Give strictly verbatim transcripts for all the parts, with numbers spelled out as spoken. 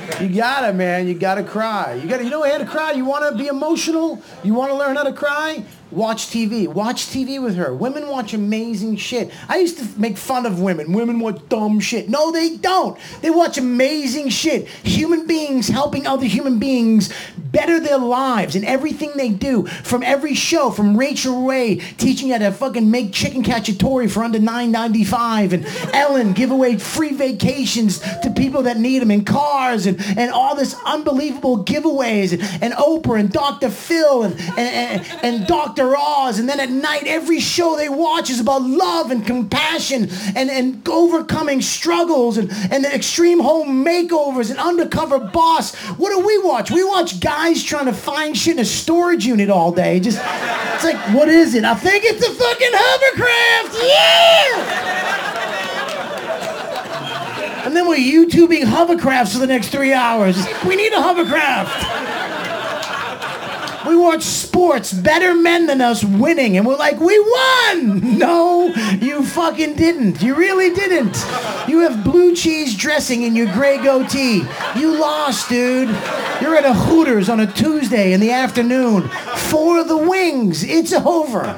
You gotta, man. You gotta cry. You gotta. You know how to cry? You want to be emotional? You want to learn how to cry? Watch T V. Watch T V with her. Women watch amazing shit. I used to make fun of women. Women watch dumb shit. No, they don't. They watch amazing shit. Human beings helping other human beings better their lives in everything they do. From every show, from Rachel Ray teaching you how to fucking make chicken cacciatore for under nine ninety-five, and Ellen give away free vacations to people that need them in cars, and, and all this unbelievable giveaways, and, and Oprah and Doctor Phil and, and, and, and Doctor Oz, and then at night every show they watch is about love and compassion and, and overcoming struggles and, and the extreme home makeovers and Undercover Boss. What do we watch? We watch guys trying to find shit in a storage unit all day. Just, it's like, what is it? I think it's a fucking hovercraft. Yeah! And then we're YouTubing hovercrafts for the next three hours. We need a hovercraft. We watch sports, better men than us winning, and we're like, we won! No, you fucking didn't. You really didn't. You have blue cheese dressing in your gray goatee. You lost, dude. You're at a Hooters on a Tuesday in the afternoon. For the wings. It's over.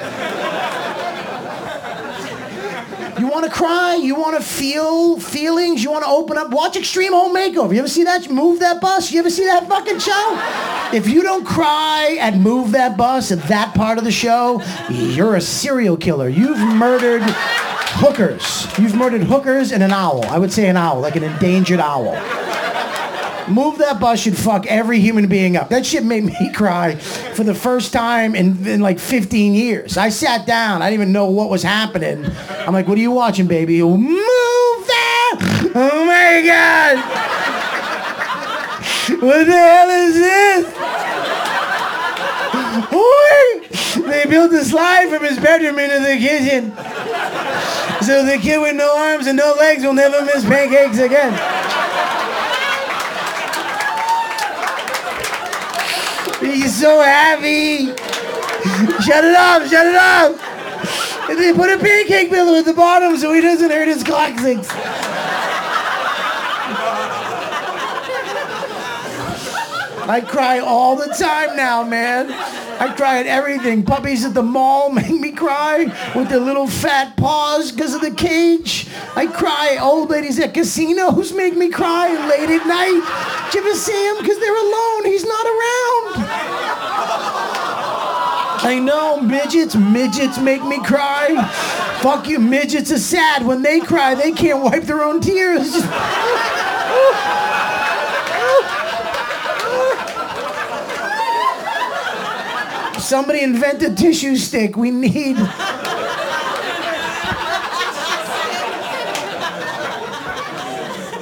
You want to cry? You want to feel feelings? You want to open up? Watch Extreme Home Makeover. You ever see that? Move That Bus? You ever see that fucking show? If you don't cry at Move That Bus at that part of the show, you're a serial killer. You've murdered hookers. You've murdered hookers and an owl. I would say an owl, like an endangered owl. Move That Bus should fuck every human being up. That shit made me cry for the first time in, in like fifteen years. I sat down. I didn't even know what was happening. I'm like, what are you watching, baby? Move that! Oh my God! What the hell is this? Boy! They built a slide from his bedroom into the kitchen. So the kid with no arms and no legs will never miss pancakes again. He's so happy. Shut it off, shut it off. And they put a pancake pillow at the bottom so he doesn't hurt his coccyx. I cry all the time now, man. I cry at everything. Puppies at the mall make me cry with their little fat paws because of the cage. I cry. Old ladies at casinos make me cry late at night. Did you ever see him? Because they're alone. He's not around. I know, midgets. Midgets make me cry. Fuck you, midgets are sad. When they cry, they can't wipe their own tears. Just... Somebody invent a tissue stick. We need,